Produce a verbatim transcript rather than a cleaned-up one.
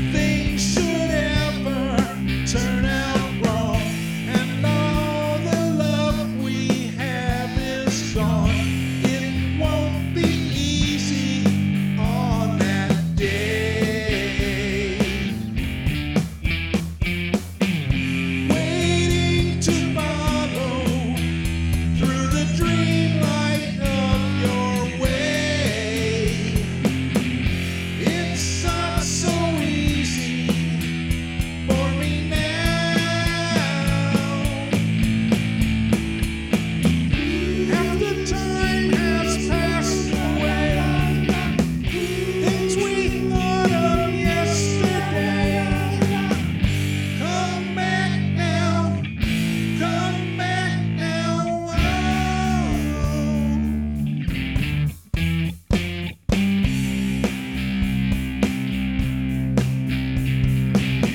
things should ever turn out wrong, and all the love we have is gone. It won't be easy on that day. Waiting to follow through the dream light of your way. It's not so easy for me now. After time has passed away, things we thought of yesterday come back now, come back now. Oh.